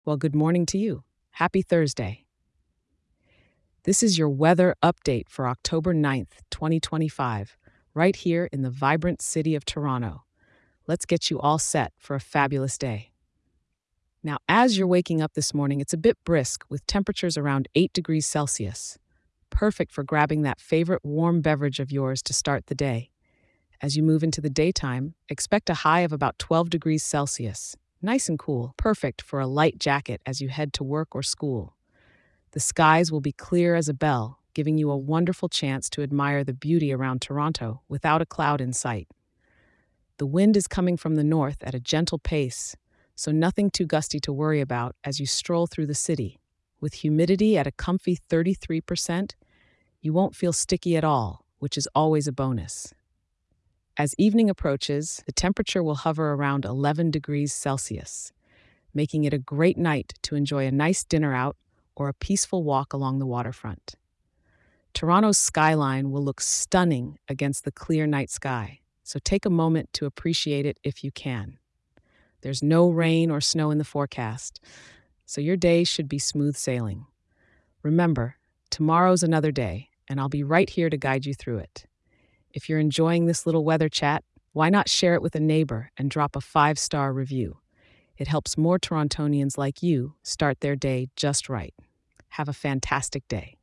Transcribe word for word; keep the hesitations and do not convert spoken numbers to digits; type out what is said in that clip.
Well, good morning to you. Happy Thursday. This is your weather update for October ninth, twenty twenty-five, right here in the vibrant city of Toronto. Let's get you all set for a fabulous day. Now, as you're waking up this morning, it's a bit brisk with temperatures around eight degrees Celsius. Perfect for grabbing that favorite warm beverage of yours to start the day. As you move into the daytime, expect a high of about twelve degrees Celsius. Nice and cool, perfect for a light jacket as you head to work or school. The skies will be clear as a bell, giving you a wonderful chance to admire the beauty around Toronto without a cloud in sight. The wind is coming from the north at a gentle pace, so nothing too gusty to worry about as you stroll through the city. With humidity at a comfy thirty-three percent, you won't feel sticky at all, which is always a bonus. As evening approaches, the temperature will hover around eleven degrees Celsius, making it a great night to enjoy a nice dinner out or a peaceful walk along the waterfront. Toronto's skyline will look stunning against the clear night sky, so take a moment to appreciate it if you can. There's no rain or snow in the forecast, so your day should be smooth sailing. Remember, tomorrow's another day, and I'll be right here to guide you through it. If you're enjoying this little weather chat, why not share it with a neighbor and drop a five-star review? It helps more Torontonians like you start their day just right. Have a fantastic day.